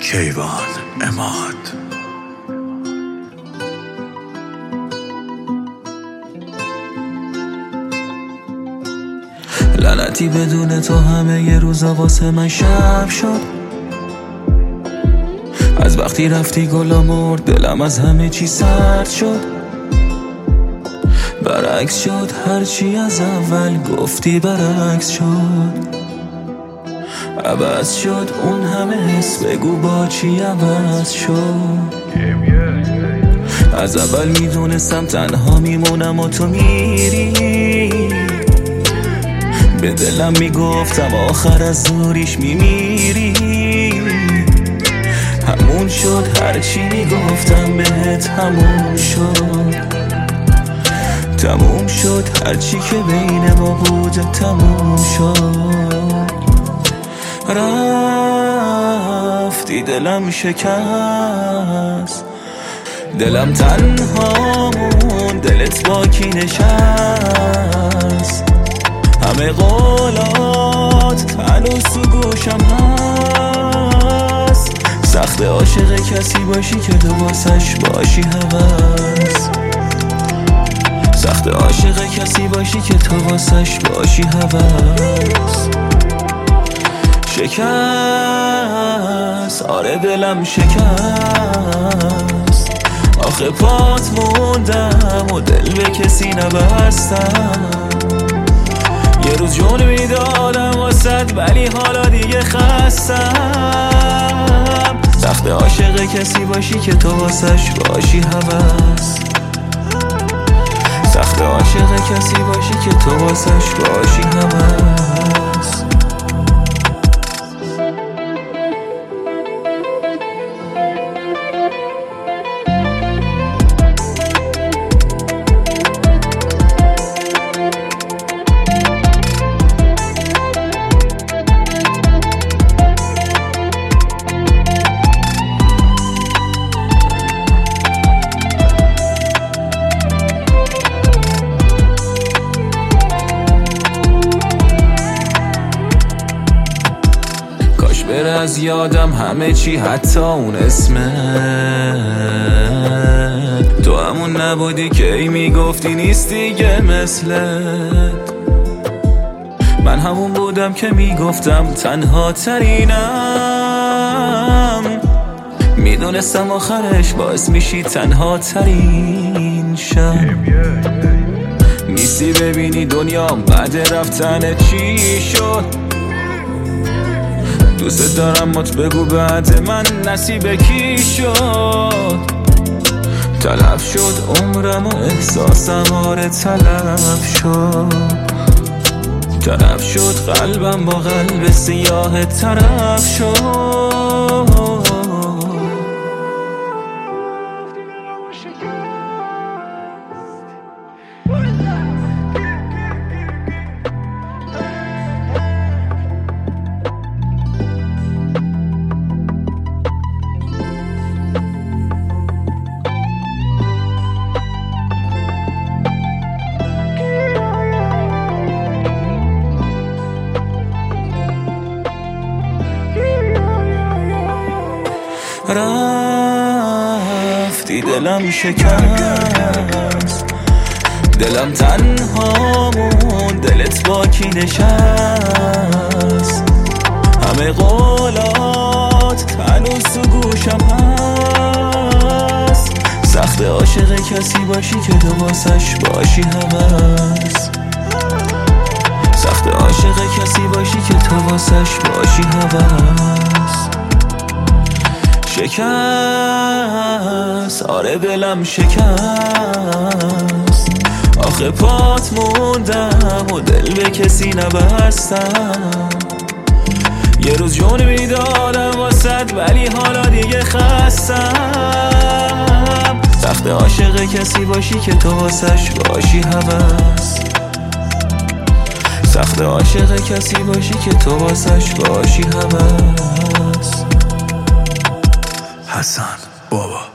کیوان عماد. لعنتی بدون تو همه ی روزا واسه من شب شد. از وقتی رفتی گلا مرد، دلم از همه چی سرد شد. برعکس شد هرچی از اول گفتی، برعکس شد. عوض شد اون همه حس، بگو با چی عوض شد. از اول میدونستم تنها میمونم و تو میری. به دلم میگفتم آخر از دوریش میمیری. همون شد هرچی میگفتم بهت، همون شد. تموم شد هرچی که بین ما بود، تموم شد. رفتی دلم شکست، دلم تنها مون، دلت با کی نشست. همه قولات هنوز تو گوشم هست. سخت عاشق کسی باشی که تو واسش باشی هوس. سخت عاشق کسی باشی که تو واسش باشی هوس. شکست، آره دلم شکست. آخه پات موندم و دل به کسی نبستم. یه روز جون میدادم واسد، ولی حالا دیگه خستم. سخت عاشق کسی باشی که تو واسش باشی هوس. سخت عاشق کسی باشی که تو واسش باشی هوس. بره از یادم همه چی، حتی اون اسمه. تو همون نبودی که ای میگفتی نیست دیگه مثلت. من همون بودم که میگفتم تنها ترینم. میدونستم آخرش باعث میشی تنها ترین شم. نیستی ببینی دنیام بعد رفتن چی شد. دوست دارم مت بگو بعد من نصیب کی شد. تلف شد عمرم و احساسم، آره تلف شد. طرف شد قلبم با قلب سیاه طرف شد. رفتی دلم شکست، دلم تنها مون، دلت با کی نشست. همه قولات هنوز تو گوشم هست. سخت عاشق کسی باشی که تو واسش باشی هوس. سخت عاشق کسی باشی که تو واسش باشی هوس. شکست، آره دلم شکست. آخه پات موندم و دل به کسی نبستم. یه روز جون میدادم واسد، ولی حالا دیگه خستم. سخت عاشق کسی باشی که تو واسش باشی هوس. سخت عاشق کسی باشی که تو واسش باشی هوس. حسن بابا.